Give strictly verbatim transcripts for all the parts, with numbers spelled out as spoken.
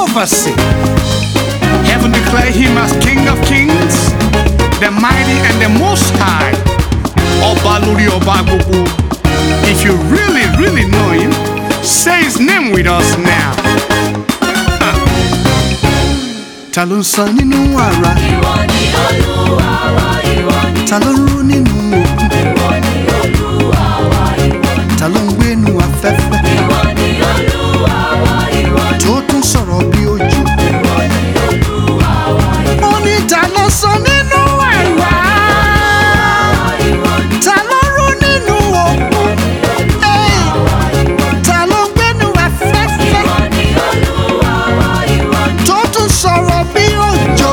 prophecy. Heaven declare him as King of Kings, the mighty and the most high. Oba lórí ọba gbogbo. If you really, really know him, say his name with us now. Uh. Ta ló ń sọ nínú àrá? Ìwọ ni Olúwa wa, ìwọ ni. Ta ló ń rú nínú òkun? Ìwọ ni Olúwa wa, ìwọ ni. Ta ló ń gbénu afẹ́fẹ́? Ìwọ ni Olúwa wa, ìwọ ni. Tó tún sọ̀rọ̀ bí ojú. Ìwọ ni Olúwa wa, ìwọ ni. Ó ní ta ló sọ nínú àrá? Ìwọ ni. Ta ló rú nínú òkun? Ey! Ta ló ń gbénu afẹ́fẹ́? Ìwọ ni Olúwa wa, ìwọ ni. Tó tún sọ̀rọ̀ bí òjò.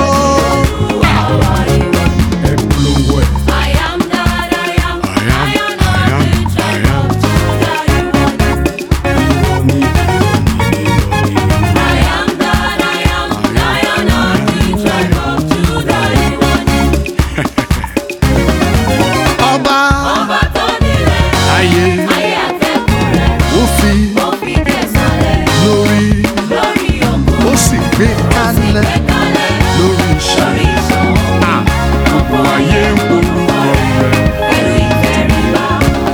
Ẹ polongo ẹ̀. I am that I am. I am, Lion I am, of the tribe I am. of Judah, ìwọ ni. I am that I am. Lion of the tribe of Judah, ìwọ ni. Ọba Ọba tó nílẹ̀, ayé ayé àtẹ̀kùn rẹ̀, ó fi ó fi kẹsànlẹ̀ lórí lórí òkun. ó sì gbé kalẹ̀ Gbẹ́kànlẹ̀ lórí iṣẹ́. lórí ìṣàn. Gbogbo ayé ń polongo rẹ̀. Pẹ̀lú ìtẹríba,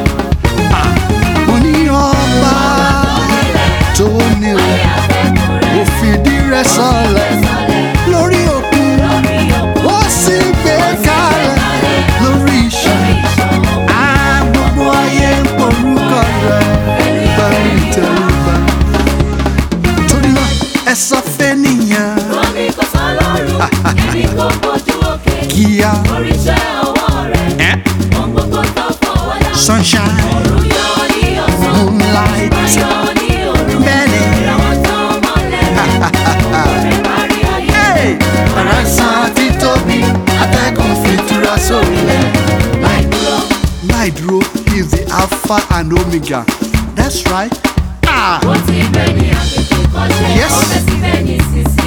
Mo ní ọba tó nílẹ̀ ayé àtẹ̀kùn rẹ̀, ó fìdí rẹ̀ sọlẹ̀ lórí òkun lórí òkun. ó sì gbé kalẹ̀ lórí iṣẹ́. Ah, gbogbo ayé ń polongo rẹ̀ pẹ̀lú ìtẹríba. Torí náà ẹ sọ fẹ́nìyàn Omi kò sọ lọ́rùn, ẹni kò bójú òkè. kíá. Oríṣẹ́ ọwọ́ rẹ̀, Eh? ohun gbogbo tó fọwọ́ dá. Sunshine, Òòrùn yọ ní ọ̀sán, moonlight, ayọ̀ ní òru. bẹ́ẹ̀ni. Ìràwọ̀ tó mọ́lẹ̀, ọ̀rẹ́ kárí ayé. Hey! Àràsán àti tóbi, atẹ́gùn fi tura sórílẹ̀. Láì dúró, Láì dúró, he is the Alpha and Omega. That's right. Ah! ó ti bẹ̀ ní agbègbè kọ́ṣẹ́, Yes. ó fẹ́ síbẹ̀ ní sísí.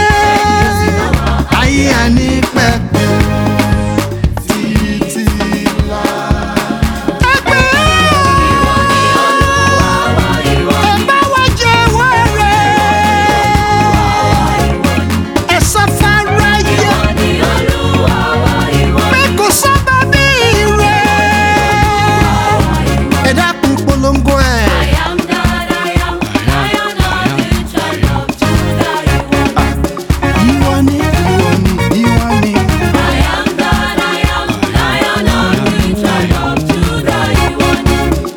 Yeah! Ayé àní pẹ̀pẹ̀ títí lá. Ẹgbẹ́ Ìwọ ni Olúwa wa, ìwọ ẹ ni. bá wa jẹ́wọ́ rẹ̀. Ẹ sọ fáráyé Ìwọ ni Olúwa wa, ìwọ pé ni. kò sábà bí rẹ̀. Ẹ dákun polongo ẹ̀. I am that I am. Lion of the tribe of Judah, ìwọ ni. Ìwọ ni, ìwọ ni, ìwọ ni. I am that I am. Lion of the tribe of Judah, ìwọ ni.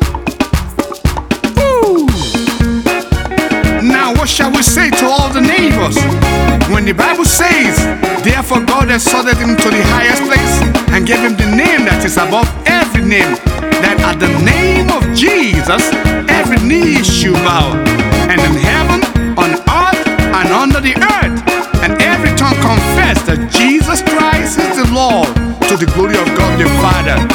Now what shall we say to all the neighbors? When the Bible says, therefore God exalted him to the highest place and gave him the name that is above every name, that at the name of Jesus every knee should bow, and in heaven, on earth, and under the earth, and every tongue confess that Jesus Christ is the Lord, to the glory of God the Father.